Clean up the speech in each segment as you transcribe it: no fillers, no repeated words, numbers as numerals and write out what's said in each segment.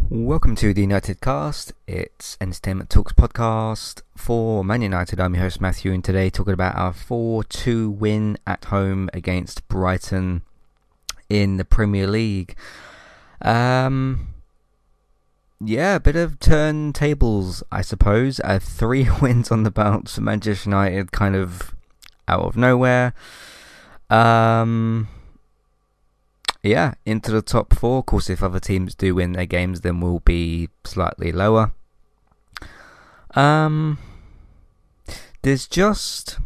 Welcome to the United Cast. It's Entertainment Talks podcast for Man United. I'm your host Matthew, and today talking about our 4-2 win at home against Brighton in the Premier League. A bit of turntables, I suppose. 3 wins on the bounce for Manchester United, kind of out of nowhere. Into the top 4. Of course, if other teams do win their games, then we'll be slightly lower. There's just...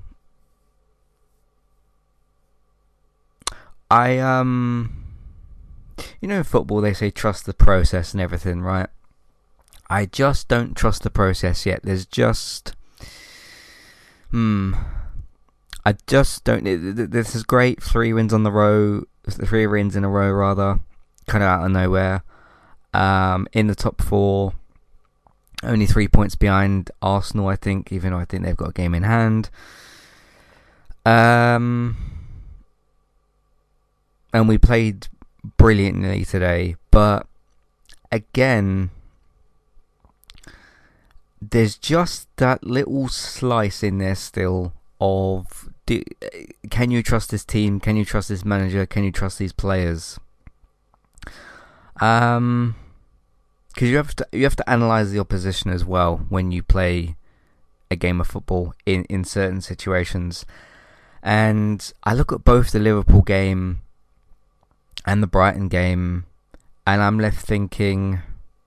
in football they say trust the process and everything, right? I just don't trust the process yet. There's just... I just don't... This is great. 3 wins in a row, kind of out of nowhere. In the top 4, only 3 points behind Arsenal, I think, even though I think they've got a game in hand. And we played brilliantly today, but again, there's just that little slice in there still of... Can you trust this team? Can you trust this manager? Can you trust these players? Because you have to analyze the opposition as well when you play a game of football in certain situations. And I look at both the Liverpool game and the Brighton game, and I'm left thinking,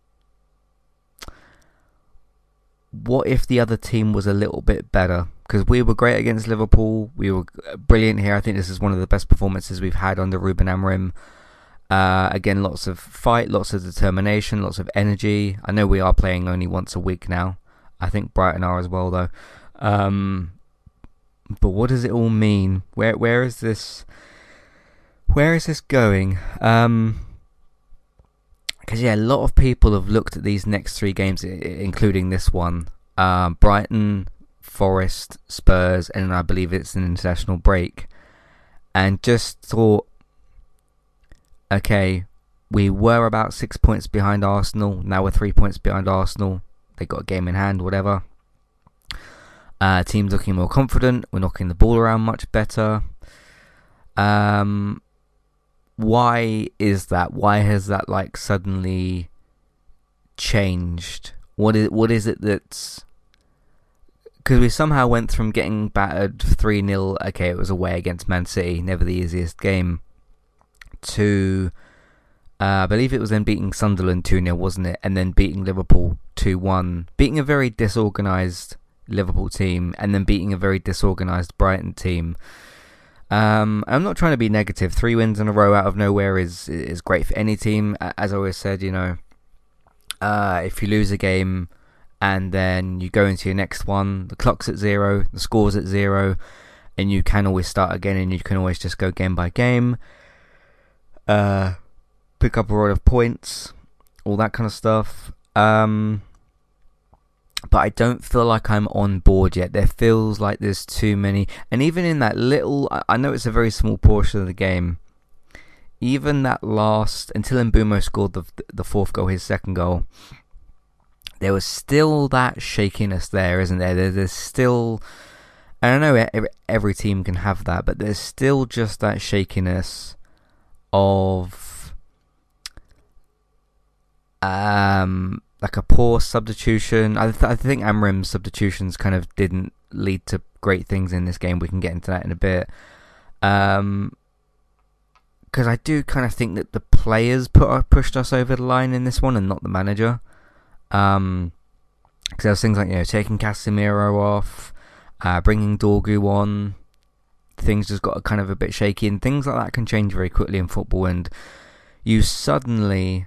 what if the other team was a little bit better? Because we were great against Liverpool. We were brilliant here. I think this is one of the best performances we've had under Ruben Amorim. Again, lots of fight, lots of determination, lots of energy. I know we are playing only once a week now. I think Brighton are as well, though. But what does it all mean? Where is this? Where is this going? Because a lot of people have looked at these next 3 games, including this one. Brighton, Forest, Spurs, and I believe it's an international break, and just thought, okay, we were about 6 points behind Arsenal, now we're 3 points behind Arsenal, they got a game in hand, whatever. Team's looking more confident, we're knocking the ball around much better. Why is that? Why has that suddenly changed? What is it that's... Because we somehow went from getting battered 3-0, okay, it was away against Man City, never the easiest game, to, I believe it was then beating Sunderland 2-0, wasn't it? And then beating Liverpool 2-1, beating a very disorganised Liverpool team, and then beating a very disorganised Brighton team. I'm not trying to be negative. 3 wins in a row out of nowhere is great for any team. As I always said, if you lose a game and then you go into your next one, the clock's at 0, the score's at 0, and you can always start again, and you can always just go game by game, pick up a lot of points, all that kind of stuff. But I don't feel like I'm on board yet. There feels like there's too many, and even in that little, I know it's a very small portion of the game, even that last, until Mbeumo scored the 4th goal, his 2nd goal, there was still that shakiness there, isn't there? There's still... I don't know, every team can have that, but there's still just that shakiness of... a poor substitution. I think Amorim's substitutions kind of didn't lead to great things in this game. We can get into that in a bit. Because I do kind of think that the players pushed us over the line in this one, and not the manager. Because there was things like, taking Casemiro off, bringing Dorgu on. Things just got kind of a bit shaky, and things like that can change very quickly in football, and you suddenly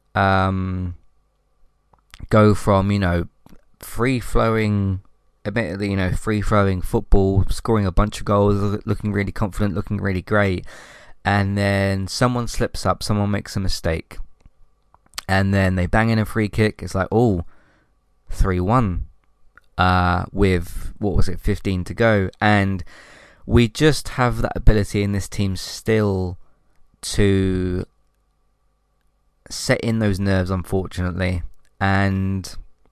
go from, free-flowing, admittedly, free-flowing football, scoring a bunch of goals, looking really confident, looking really great, and then someone slips up, someone makes a mistake, and then they bang in a free kick. It's like, 3-1 with, 15 to go, and we just have that ability in this team still to set in those nerves, unfortunately. And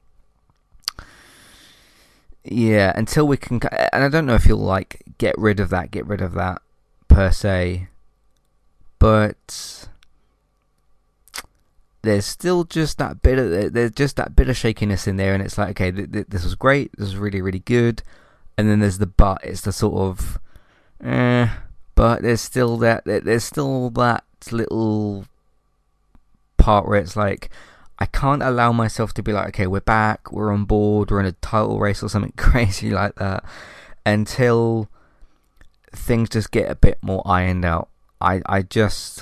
yeah, until we can, and I don't know if he'll like get rid of that per se, but there's still just that bit of shakiness in there, and it's like, okay, this was great, this was really, really good, and then there's the but. It's the sort of, but there's still that little part where it's like, I can't allow myself to be like, okay, we're back, we're on board, we're in a title race or something crazy like that, until things just get a bit more ironed out. I just,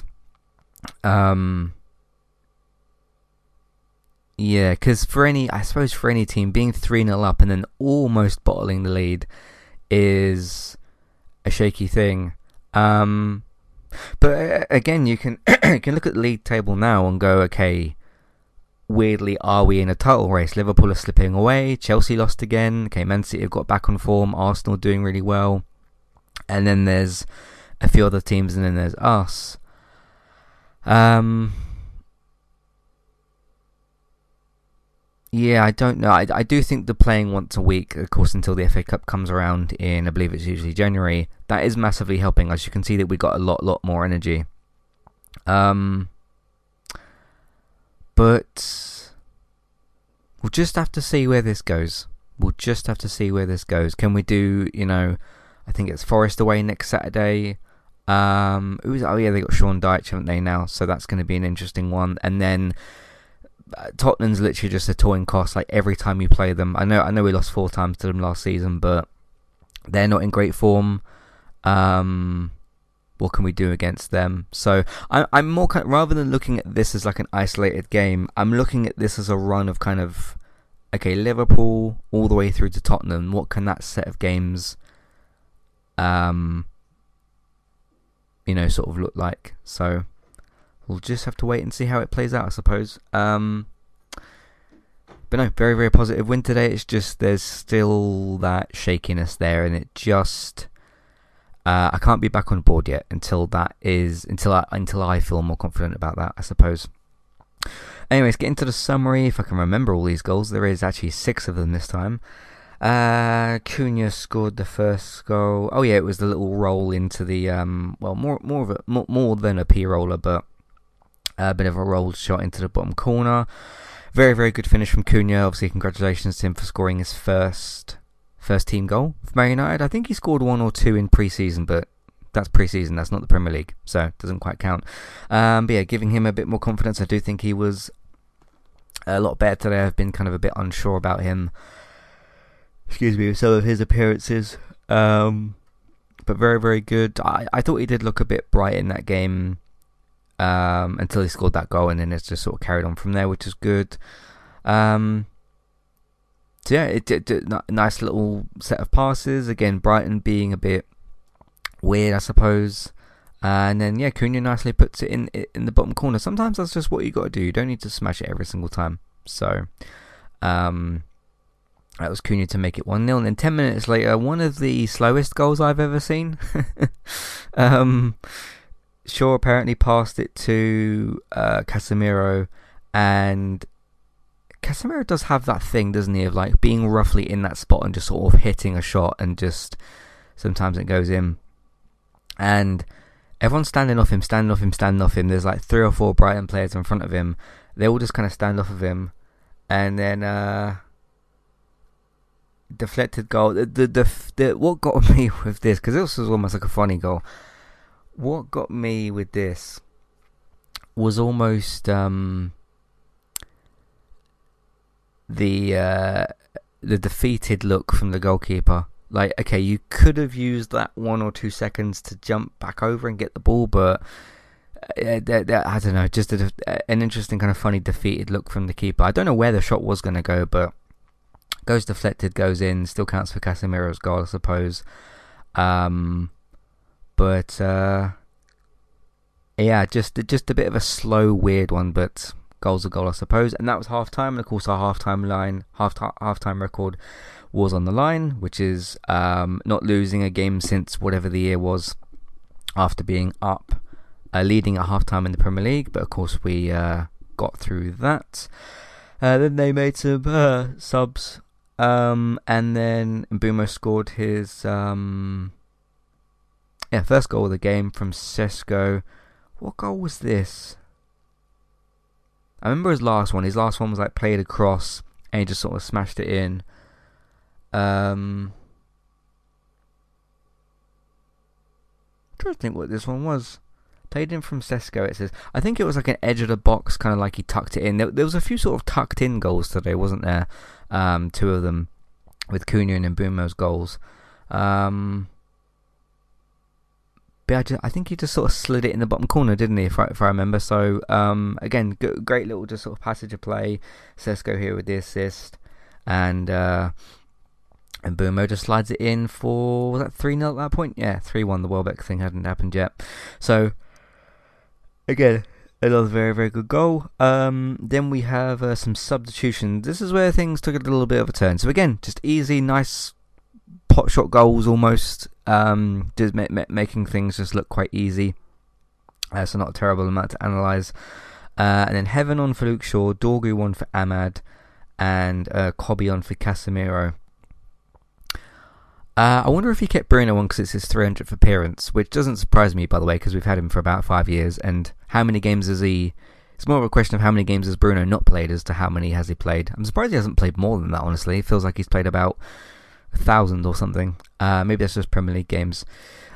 yeah, because for any team, being 3-0 up and then almost bottling the lead is a shaky thing. But again, you can look at the league table now and go, okay, weirdly, are we in a title race? Liverpool are slipping away. Chelsea lost again. Okay, Man City have got back on form. Arsenal doing really well. And then there's a few other teams, and then there's us. Yeah, I don't know. I do think the playing once a week, of course, until the FA Cup comes around in, I believe it's usually January, that is massively helping us. You can see that we got a lot more energy. But we'll just have to see where this goes. Can we do, I think it's Forest away next Saturday. They got Sean Dyche, haven't they, now? So that's going to be an interesting one. And then Tottenham's literally just a toying cost, like every time you play them. I know we lost 4 times to them last season, but they're not in great form. What can we do against them? So I'm more rather than looking at this as like an isolated game, I'm looking at this as a run of kind of, okay, Liverpool all the way through to Tottenham. What can that set of games, sort of look like? So we'll just have to wait and see how it plays out, I suppose. But no, very, very positive win today. It's just there's still that shakiness there, and it just I can't be back on board yet until I feel more confident about that, I suppose. Anyways, get into the summary. If I can remember all these goals, there is actually 6 of them this time. Cunha scored the first goal. Oh yeah, it was the little roll into the more than a P roller, but a bit of a rolled shot into the bottom corner. Very, very good finish from Cunha. Obviously, congratulations to him for scoring his first team goal for Man United. I think he scored 1 or 2 in pre-season, but that's pre-season, that's not the Premier League, so it doesn't quite count. But yeah, giving him a bit more confidence. I do think he was a lot better today. I've been kind of a bit unsure about him, with some of his appearances, but very, very good. I thought he did look a bit bright in that game until he scored that goal, and then it's just sort of carried on from there, which is good. So yeah, it did nice little set of passes. Again, Brighton being a bit weird, I suppose. And then yeah, Cunha nicely puts it in the bottom corner. Sometimes that's just what you got to do. You don't need to smash it every single time. So that was Cunha to make it 1-0. And then 10 minutes later, one of the slowest goals I've ever seen. Shaw apparently passed it to Casemiro, and Casemiro does have that thing, doesn't he, of like being roughly in that spot and just sort of hitting a shot, and just sometimes it goes in. And everyone's standing off him. There's like 3 or 4 Brighton players in front of him. They all just kind of stand off of him, and then deflected goal. What got me with this, because this was almost like a funny goal. What got me with this was almost the defeated look from the goalkeeper. Like, okay, you could have used that 1 or 2 seconds to jump back over and get the ball, but I don't know, just an interesting kind of funny defeated look from the keeper. I don't know where the shot was going to go, but goes deflected, goes in, still counts for Casemiro's goal, I suppose. But yeah, just a bit of a slow, weird one, but goal's a goal, I suppose. And that was half-time, and of course our half-time record was on the line, which is not losing a game since whatever the year was, after being up, leading at half-time in the Premier League. But of course we got through that. Then they made some subs, and then Mbeumo scored his first goal of the game from Sesko. What goal was this? I remember his last one. His last one was like played across, and he just sort of smashed it in. I'm trying to think what this one was. Played in from Sesko, it says. I think it was like an edge of the box, kind of like he tucked it in. There was a few sort of tucked in goals today, wasn't there? Two of them with Cunha and Mbeumo's goals. But I think he just sort of slid it in the bottom corner, didn't he, if I remember. So, again, great little just sort of passage of play. Sesko here with the assist. And Mbeumo just slides it in for, was that 3-0 at that point? Yeah, 3-1. The Welbeck thing hadn't happened yet. So, again, another very, very good goal. Then we have some substitutions. This is where things took a little bit of a turn. So, again, just easy, nice pot shot goals almost. Just making things just look quite easy. So not a terrible amount to analyse. And then Heaven on for Luke Shaw, Dorgu on for Ahmad, and Kobbie on for Casemiro. I wonder if he kept Bruno on because it's his 300th appearance, which doesn't surprise me, by the way, because we've had him for about 5 years. And how many games has he... It's more of a question of how many games has Bruno not played as to how many has he played. I'm surprised he hasn't played more than that, honestly. It feels like he's played about 1,000 or something. Maybe that's just Premier League games.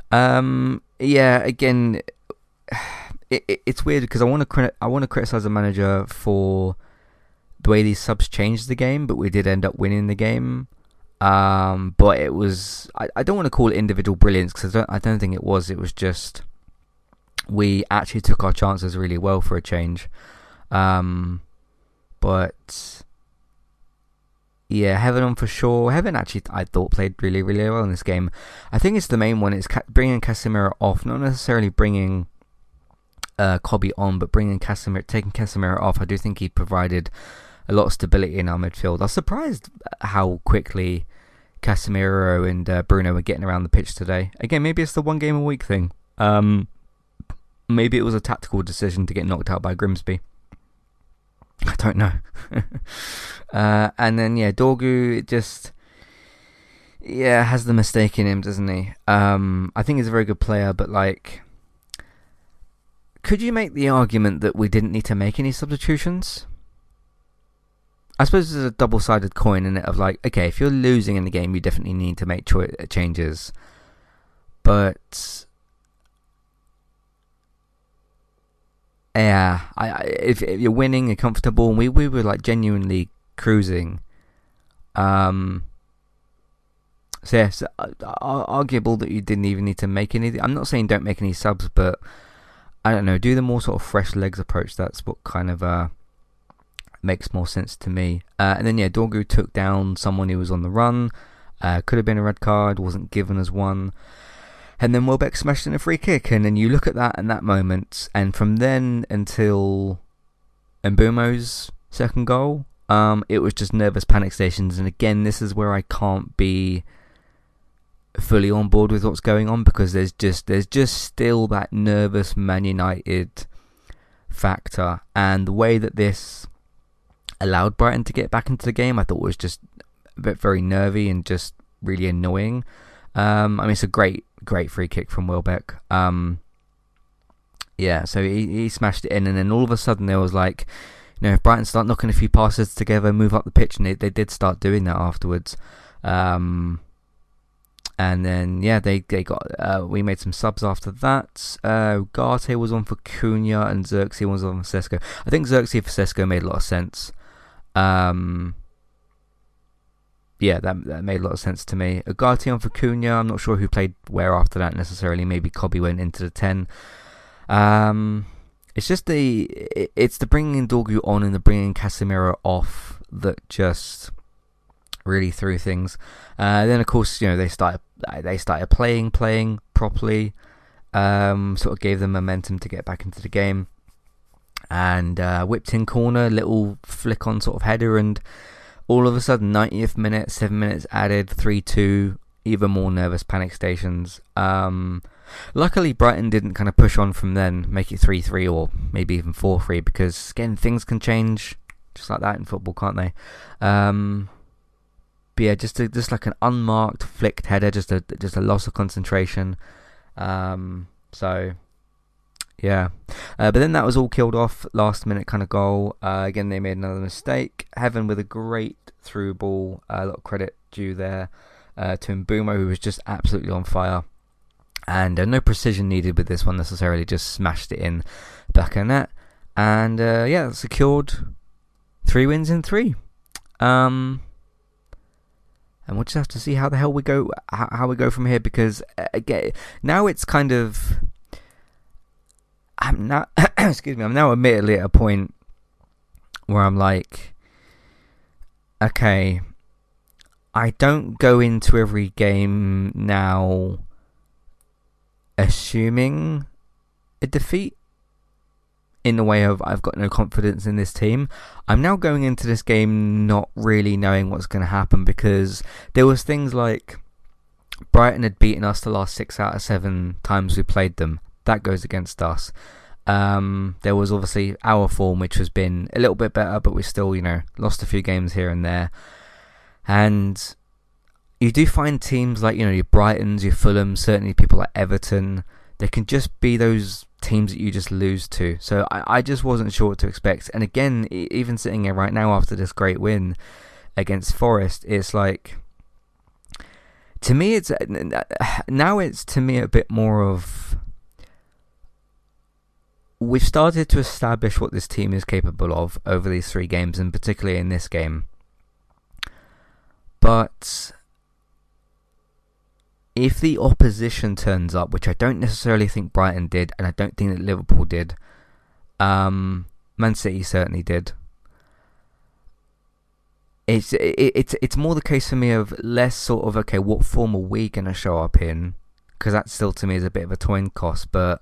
Again, it's weird because I want to criticize the manager for the way these subs changed the game, but we did end up winning the game. But it was, I don't want to call it individual brilliance because I don't think it was. It was just we actually took our chances really well for a change. But yeah, Heaven on for sure. Heaven actually, I thought, played really, really well in this game. I think it's the main one. It's bringing Casemiro off, not necessarily bringing Kobbie on, but taking Casemiro off. I do think he provided a lot of stability in our midfield. I was surprised how quickly Casemiro and Bruno were getting around the pitch today. Again, maybe it's the one game a week thing. Maybe it was a tactical decision to get knocked out by Grimsby. I don't know. And then, Dorgu just, has the mistake in him, doesn't he? I think he's a very good player, but, could you make the argument that we didn't need to make any substitutions? I suppose it's a double-sided coin, in it, of okay, if you're losing in the game, you definitely need to make changes. But yeah, if you're winning, you're comfortable, and we were genuinely cruising. So arguable that you didn't even need to make any. I'm not saying don't make any subs, but I don't know, do the more sort of fresh legs approach. That's what kind of makes more sense to me. And then Dorgu took down someone who was on the run. Could have been a red card, wasn't given as one. And then Welbeck smashed in a free kick, and then you look at that in that moment, and from then until Mbeumo's second goal, it was just nervous panic stations. And again, this is where I can't be fully on board with what's going on, because there's just still that nervous Man United factor, and the way that this allowed Brighton to get back into the game, I thought was just very nervy and just really annoying. It's a great free kick from Welbeck. So he smashed it in, and then all of a sudden there was if Brighton start knocking a few passes together, move up the pitch, and they did start doing that afterwards. And then they got we made some subs after that. Ugarte was on for Cunha and Xerxes was on for Sesko. I think Xerxes for Sesko made a lot of sense. That made a lot of sense to me. Ugarte on for Cunha. I'm not sure who played where after that necessarily. Maybe Kobbie went into the 10. It's just the bringing Dorgu on and the bringing Casemiro off that just really threw things. Then of course they started playing properly. Sort of gave them momentum to get back into the game, and whipped in corner, little flick on sort of header, and all of a sudden 90th minute, 7 minutes added, 3-2. even more nervous panic stations. Luckily, Brighton didn't kind of push on from then, make it 3-3 or maybe even 4-3, because again, things can change just like that in football, can't they? But yeah, just like an unmarked flicked header, just a loss of concentration. So yeah, but then that was all killed off. Last minute kind of goal. Again, they made another mistake. Heaven with a great through ball. A lot of credit due there to Mbeumo, who was just absolutely on fire. And no precision needed with this one necessarily. Just smashed it in back of net. And yeah, secured 3 wins in 3. And we'll just have to see how the hell we go, how we go from here, because again, now it's kind of, I'm now, I'm now admittedly at a point where I'm like, okay, I don't go into every game now assuming a defeat, in the way of I've got no confidence in this team. I'm now going into this game not really knowing what's going to happen, because there was things like Brighton had beaten us the last 6 out of 7 times we played them. That goes against us. There was obviously our form, which has been a little bit better, but we still, lost a few games here and there. And you do find teams like, your Brightons, your Fulhams, certainly people like Everton, they can just be those teams that you just lose to. So I just wasn't sure what to expect. And again, even sitting here right now after this great win against Forest, it's like, to me, it's to me a bit more of, we've started to establish what this team is capable of over these 3 games, and particularly in this game. But if the opposition turns up, which I don't necessarily think Brighton did, and I don't think that Liverpool did, Man City certainly did. It's more the case for me of less sort of, okay, what form are we going to show up in? Because that still to me is a bit of a coin toss,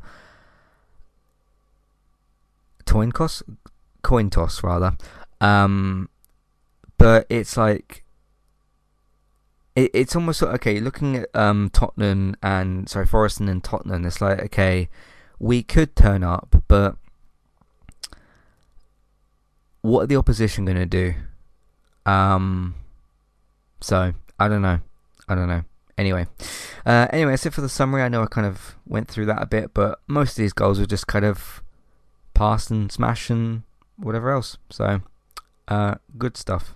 rather. But it's like, it's almost like, okay, looking at Forest and Tottenham, it's like, okay, we could turn up, but what are the opposition going to do? So I don't know. Anyway, that's it for the summary. I know I kind of went through that a bit, but most of these goals were just kind of pass and smash and whatever else. So good stuff.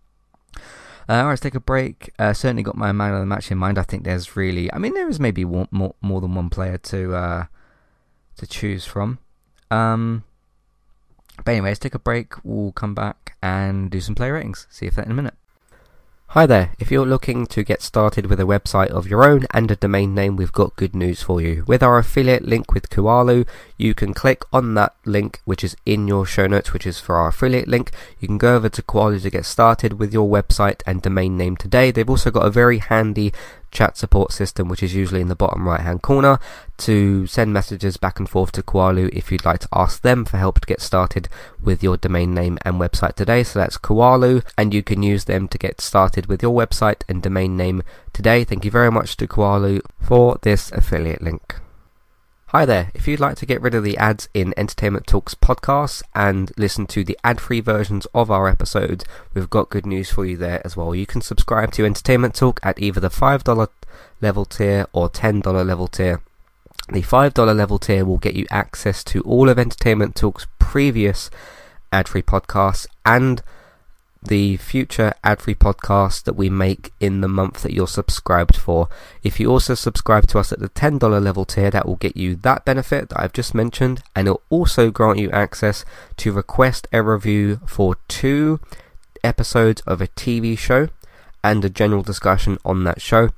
Alright, let's take a break. Certainly got my man of the match in mind. I think there is maybe more than one player to choose from. But anyway, let's take a break. We'll come back and do some player ratings. See you for that in a minute. Hi there, if you're looking to get started with a website of your own and a domain name, we've got good news for you. With our affiliate link with Kualu, you can click on that link which is in your show notes, which is for our affiliate link. You can go over to Kualu to get started with your website and domain name today. They've also got a very handy chat support system, which is usually in the bottom right hand corner, to send messages back and forth to Kualu if you'd like to ask them for help to get started with your domain name and website today. So that's Kualu, and you can use them to get started with your website and domain name today. Thank you very much to Kualu for this affiliate link. Hi there, if you'd like to get rid of the ads in Entertainment Talks podcasts and listen to the ad-free versions of our episodes, we've got good news for you there as well. You can subscribe to Entertainment Talk at either the $5 level tier or $10 level tier. The $5 level tier will get you access to all of Entertainment Talk's previous ad-free podcasts and the future ad-free podcasts that we make in the month that you're subscribed for. If you also subscribe to us at the $10 level tier, that will get you that benefit that I've just mentioned, and it'll also grant you access to request a review for 2 episodes of a TV show and a general discussion on that show,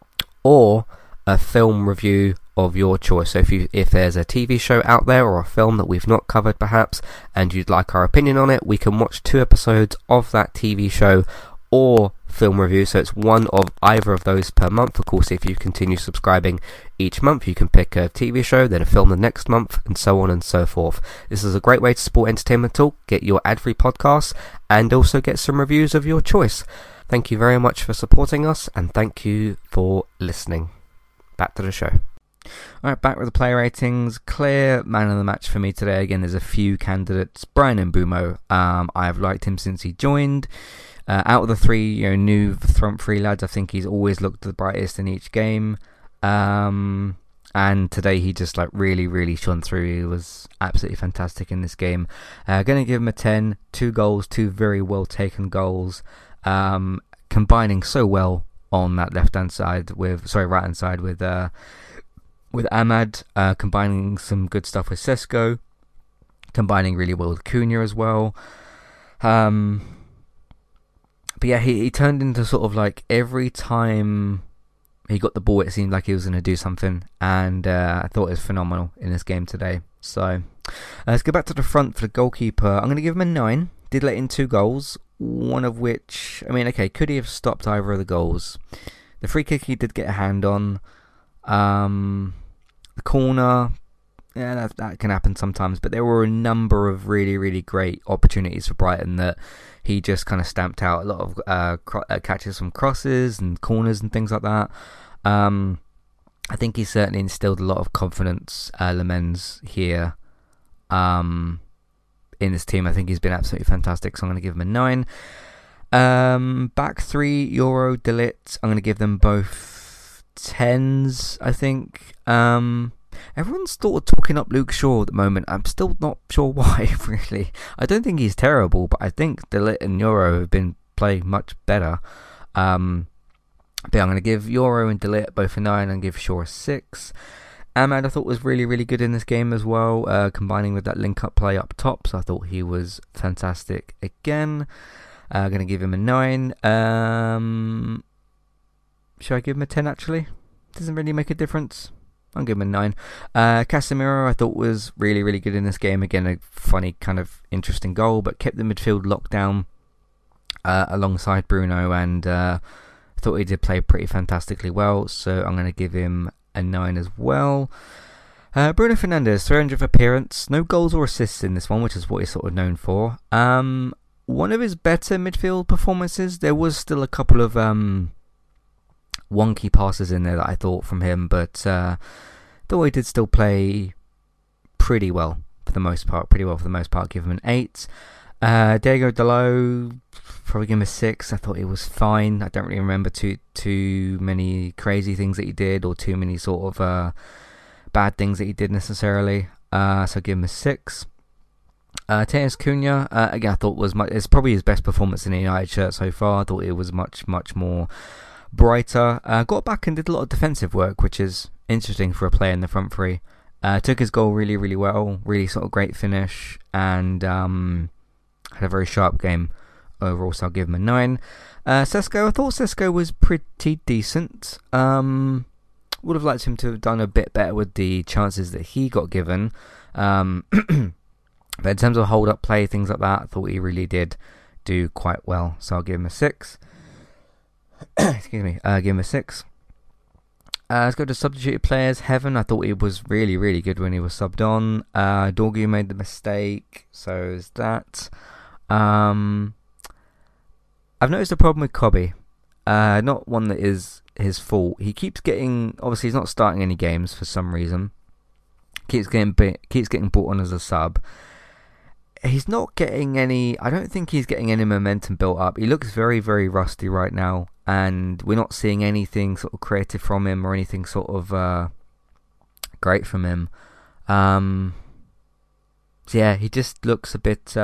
or a film review of your choice. So if there's a TV show out there or a film that we've not covered perhaps, and you'd like our opinion on it, we can watch 2 episodes of that TV show or film review. So it's one of either of those per month. Of course, if you continue subscribing each month, you can pick a TV show, then a film the next month, and so on and so forth. This is a great way to support Entertainment Talk, get your ad-free podcasts, and also get some reviews of your choice. Thank you very much for supporting us, and thank you for listening. Back to the show. Alright, back with the player ratings. Clear man of the match for me today. Again, there's a few candidates. Bryan Mbeumo. I've liked him since he joined. Out of the three, new front three lads, I think he's always looked the brightest in each game. And today he just really, really shone through. He was absolutely fantastic in this game. Going to give him a 10. 2 goals, 2 very well taken goals. Combining so well on that right hand side with Amad, combining some good stuff with Sesko, combining really well with Cunha as well. But yeah, he turned into sort of every time he got the ball, it seemed like he was going to do something, and I thought it was phenomenal in this game today. So let's go back to the front for the goalkeeper. I'm going to give him a 9. Did let in 2 goals, one of which, could he have stopped either of the goals? The free kick he did get a hand on. The corner, yeah, that can happen sometimes, but there were a number of really, really great opportunities for Brighton that he just kind of stamped out. A lot of catches from crosses and corners and things like that. I think he certainly instilled a lot of confidence, Lemens, here in this team. I think he's been absolutely fantastic, so I'm going to give him a 9. Back 3, Euro, De Ligt, I'm going to give them both 10s, I think. Everyone's sort of talking up Luke Shaw at the moment. I'm still not sure why, really. I don't think he's terrible, but I think De Ligt and Euro have been playing much better. But I'm going to give Euro and De Ligt both a 9 and give Shaw a 6. Amad I thought was really, really good in this game as well, combining with that link-up play up top, so I thought he was fantastic again. Going to give him a 9. Should I give him a 10 actually? Doesn't really make a difference. I'll give him a 9. Casemiro I thought was really, really good in this game. Again, a funny kind of interesting goal, but kept the midfield locked down alongside Bruno, and I thought he did play pretty fantastically well, so I'm going to give him a 9 as well. Bruno Fernandes, 300th appearance. No goals or assists in this one, which is what he's sort of known for. One of his better midfield performances. There was still a couple of wonky passes in there that I thought from him, but thought he did still play pretty well for the most part. Give him an 8. Diego Dalot, probably give him a 6. I thought he was fine. I don't really remember too many crazy things that he did, or too many sort of bad things that he did necessarily. So give him a 6. Matheus Cunha, again, I thought it's probably his best performance in the United shirt so far. I thought it was much, much more brighter. Got back and did a lot of defensive work, which is interesting for a player in the front three. Took his goal really, really well. Really sort of great finish, and had a very sharp game overall, so I'll give him a 9. Sesko, I thought Sesko was pretty decent. Would have liked him to have done a bit better with the chances that he got given. But in terms of hold-up play, things like that, I thought he really did do quite well, so I'll give him a 6. Excuse me, give him a 6. Let's go to substituted players. Heaven, I thought he was really, really good when he was subbed on. Dorgu made the mistake, so is that. I've noticed a problem with Kobe. Not one that is his fault. He keeps getting, obviously he's not starting any games for some reason. Keeps getting brought on as a sub. He's not getting any, I don't think he's getting any momentum built up. He looks very, very rusty right now, and we're not seeing anything sort of creative from him or anything sort of great from him. So yeah, he just looks a bit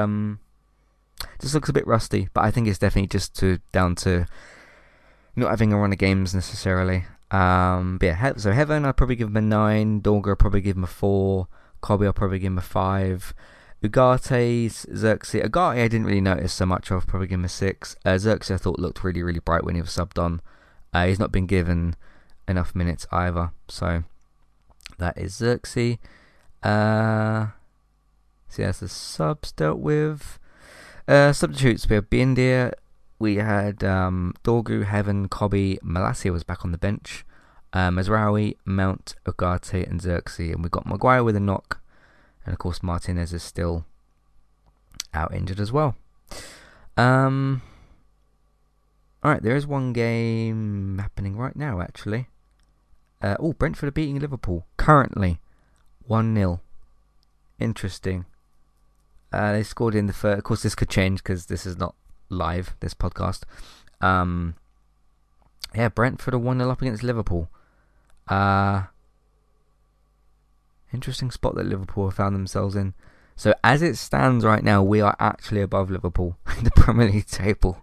rusty, but I think it's definitely just down to not having a run of games necessarily. But yeah, so Heaven, I'd probably give him a 9. Dorgu, I'd probably give him a 4. Kobe, I'll probably give him a 5. Ugarte, Xerxes. Ugarte I didn't really notice so much of, probably give him a 6. Xerxes I thought looked really, really bright when he was subbed on. He's not been given enough minutes either, so that is Xerxes. So that's the subs dealt with. Substitutes, we have Biendia, we had Dorgu, Heaven, Kobe, Malacia was back on the bench, Mazraoui, Mount, Ugarte and Xerxes, and we got Maguire with a knock, and of course Martinez is still out injured as well. Alright, Alright, there is one game happening right now, actually. Brentford are beating Liverpool. Currently, 1-0. Interesting. They scored in the first... Of course, this could change because this is not live, this podcast. Brentford are 1-0 up against Liverpool. Interesting spot that Liverpool have found themselves in. So, as it stands right now, we are actually above Liverpool in the Premier League table.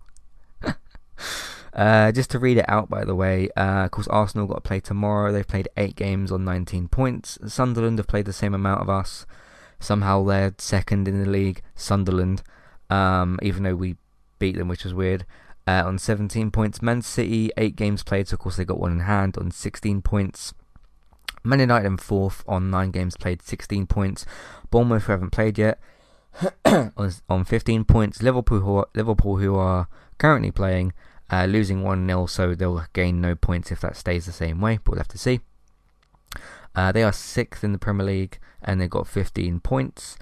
Just to read it out, by the way, of course, Arsenal got to play tomorrow. They've played 8 games on 19 points. Sunderland have played the same amount of us. Somehow they're second in the league, Sunderland, even though we beat them, which was weird, on 17 points. Man City, 8 games played, so of course they got one in hand on 16 points. Man United in 4th on 9 games played, 16 points. Bournemouth, who haven't played yet, on 15 points. Liverpool, who are currently playing, losing 1-0, so they'll gain no points if that stays the same way, but we'll have to see. They are 6th in the Premier League, and they've got 15 points.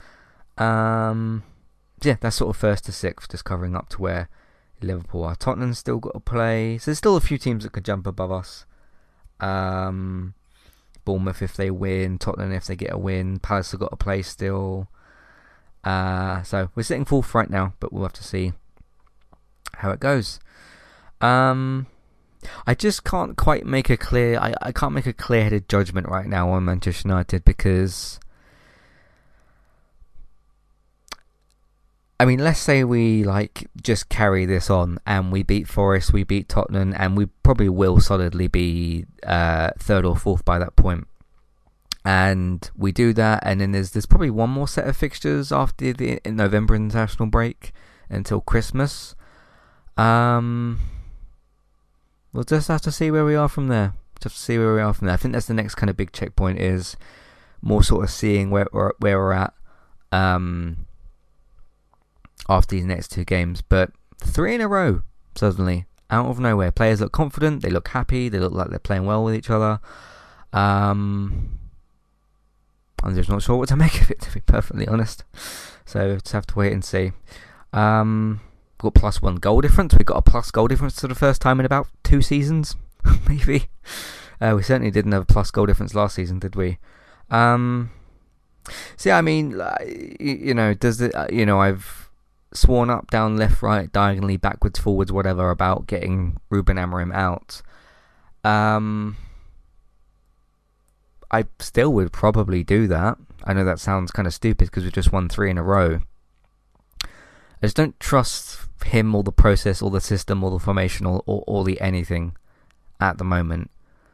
That's sort of 1st to 6th, just covering up to where Liverpool are. Tottenham's still got to play, so there's still a few teams that could jump above us. Bournemouth if they win, Tottenham if they get a win, Palace have got to play still. So we're sitting 4th right now, but we'll have to see how it goes. I just can't quite make a clear... I can't make a clear-headed judgment right now on Manchester United because... I mean, let's say we just carry this on and we beat Forest, we beat Tottenham, and we probably will solidly be 3rd or 4th by that point. And we do that, and then there's probably one more set of fixtures after the November international break until Christmas. We'll just have to see where we are from there. I think that's the next kind of big checkpoint, is more sort of seeing where we're at after these next 2 games. But 3 in a row, suddenly, out of nowhere. Players look confident, they look happy, they look like they're playing well with each other. I'm just not sure what to make of it, to be perfectly honest. So just have to wait and see. Got +1 goal difference. We got a plus goal difference for the first time in about 2 seasons, maybe. We certainly didn't have a plus goal difference last season, did we? I mean, does it? I've sworn up, down, left, right, diagonally, backwards, forwards, whatever about getting Ruben Amorim out. I still would probably do that. I know that sounds kind of stupid because we've just won 3 in a row. I just don't trust him or the process or the system or the formation or the anything at the moment.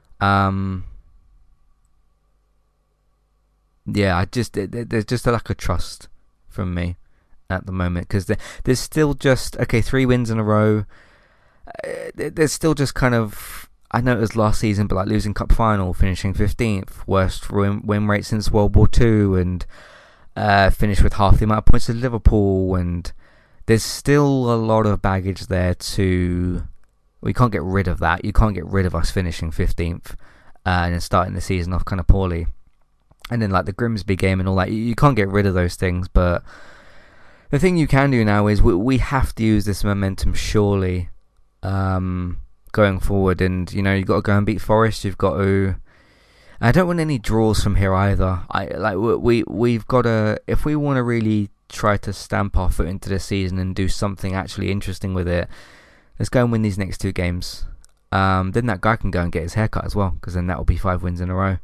There's just a lack of trust from me at the moment because there's still just 3 wins in a row. There's still just kind of, I know it was last season, but losing cup final, finishing 15th, worst win rate since World War II, and finished with half the amount of points as Liverpool, and there's still a lot of baggage there we can't get rid of that. You can't get rid of us finishing 15th and then starting the season off kind of poorly. And then the Grimsby game and all that, you can't get rid of those things. But the thing you can do now is we have to use this momentum surely going forward. And, you've got to go and beat Forest. You've got to... I don't want any draws from here either. We've got to... If we want to really try to stamp our foot into the season and do something actually interesting with it, let's go and win these next 2 games. Then that guy can go and get his haircut as well, because then that will be 5 wins in a row.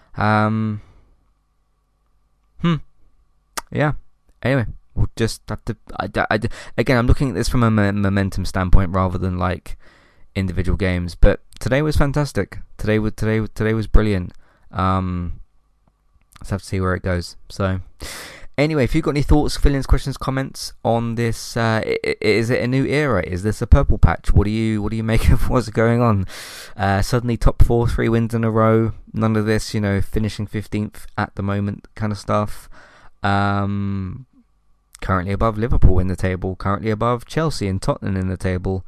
Yeah. Anyway, we'll just have to... again, I'm looking at this from a momentum standpoint rather than individual games. But today was fantastic. Today was brilliant. Let's have to see where it goes. So... Anyway, if you've got any thoughts, feelings, questions, comments on this, is it a new era? Is this a purple patch? What do you make of what's going on? Suddenly top 4, 3 wins in a row. None of this, finishing 15th at the moment kind of stuff. Currently above Liverpool in the table. Currently above Chelsea and Tottenham in the table.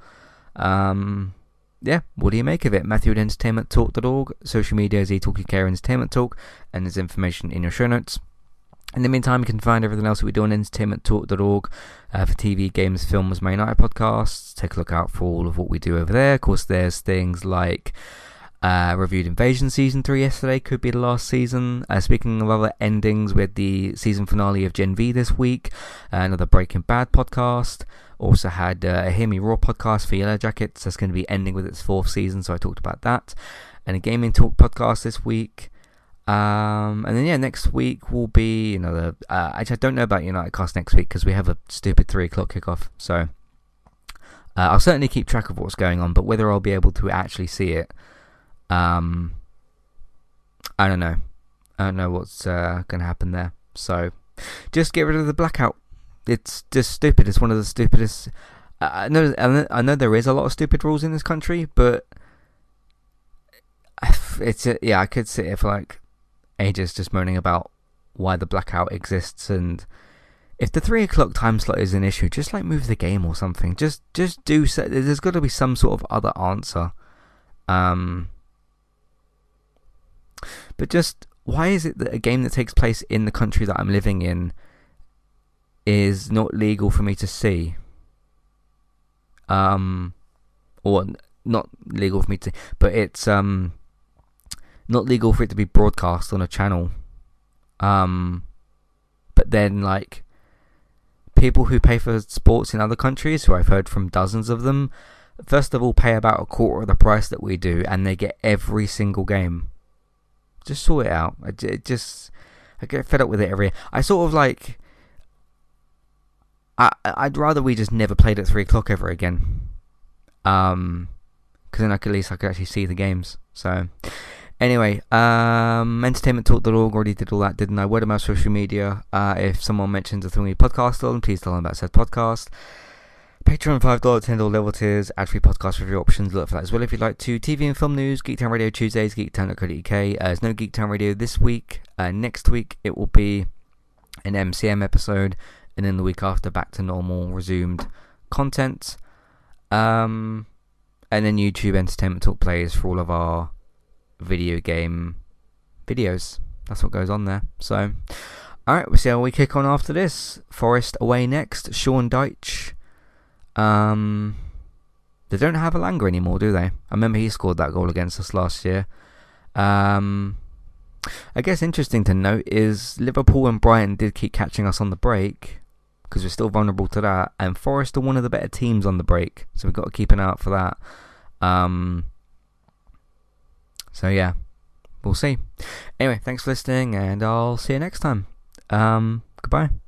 What do you make of it? Matthew at entertainmenttalk.org. Social media is eTalkingCare Entertainment Talk, and there's information in your show notes. In the meantime, you can find everything else that we do on entertainmenttalk.org for TV, games, films, Man United podcasts. Take a look out for all of what we do over there. Of course, there's things like reviewed Invasion Season 3 yesterday, could be the last season. Speaking of other endings, we had the season finale of Gen V this week, another Breaking Bad podcast. Also had a Hear Me Raw podcast for Yellow Jackets. That's going to be ending with its 4th season, so I talked about that. And a Gaming Talk podcast this week. And then next week will be another. Actually, I don't know about United Cast next week because we have a stupid 3 o'clock kickoff. So I'll certainly keep track of what's going on, but whether I'll be able to actually see it, I don't know. I don't know what's going to happen there. So just get rid of the blackout. It's just stupid. It's one of the stupidest. I know there is a lot of stupid rules in this country, but I could sit here for like ages just moaning about why the blackout exists, and if the 3 o'clock time slot is an issue, just like move the game or something. Just do. There's got to be some sort of other answer. But just why is it that a game that takes place in the country that I'm living in is not legal for me to see? Or not legal for me to, but it's not legal for it to be broadcast on a channel. But then like people who pay for sports in other countries, who I've heard from dozens of them, first of all pay about a quarter of the price that we do, and they get every single game. Just sort it out. I get fed up with it every year. I sort of like, I'd rather we just never played at 3 o'clock ever again. Because then at least I could actually see the games. So anyway, entertainmenttalk.org, already did all that, didn't I? Word of mouth, social media. If someone mentions a Thingy podcast on, please tell them about said podcast. Patreon, $5, $10 level tiers, ad-free podcast review options, look for that as well if you'd like to. TV and film news, Geektown Radio Tuesdays, geektown.co.uk. There's no Geektown Radio this week. Next week it will be an MCM episode, and then the week after back to normal, resumed content. And then YouTube Entertainment Talk plays for all of our video game videos. That's what goes on there. So, alright, we'll see how we kick on after this. Forest away next, Sean Dyche. They don't have Elanga anymore, do they? I remember he scored that goal against us last year. I guess interesting to note is Liverpool and Brighton did keep catching us on the break, because we're still vulnerable to that, and Forest are one of the better teams on the break, so we've got to keep an eye out for that. So yeah, we'll see. Anyway, thanks for listening, and I'll see you next time. Goodbye.